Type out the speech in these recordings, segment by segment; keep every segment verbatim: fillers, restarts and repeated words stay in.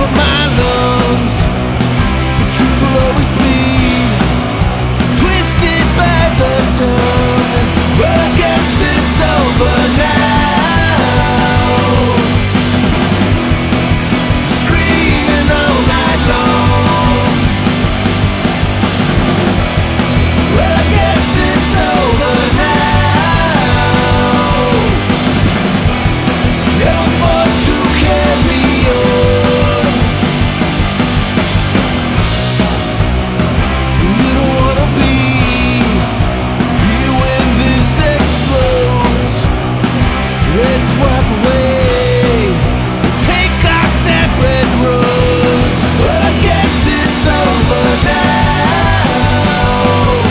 of my lungs. The truth will always be twisted by the tongue. Well, I guess it's over now. Screaming all night long. Well, I guess it's over now. You're forced to carry on. You don't wanna be here when this explodes. Let's walk away, take our separate roads. Well, I guess it's over now.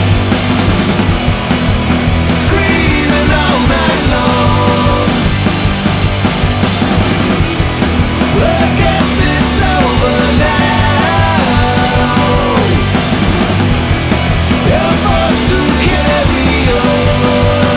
Screaming all night long. Well, I guess it's over now. You're forced to carry on.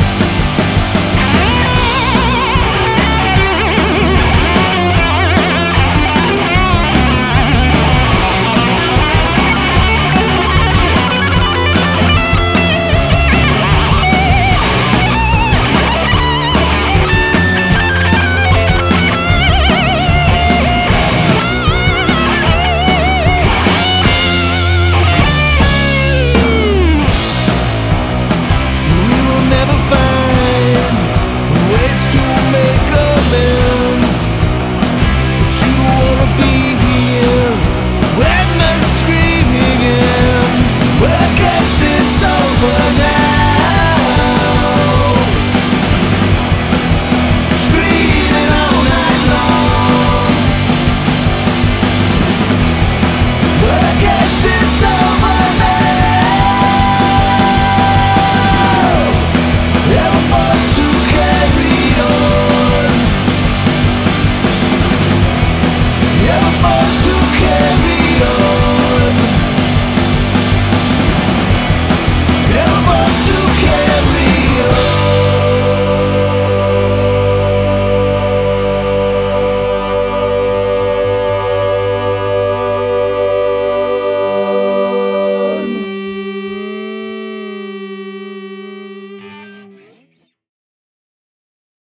We will never find ways to make amends, but you don't wanna be here when the screaming ends. Well, I guess it's over now. Screaming all night long. Well, I guess it's over now. You're forced to carry on. You're forced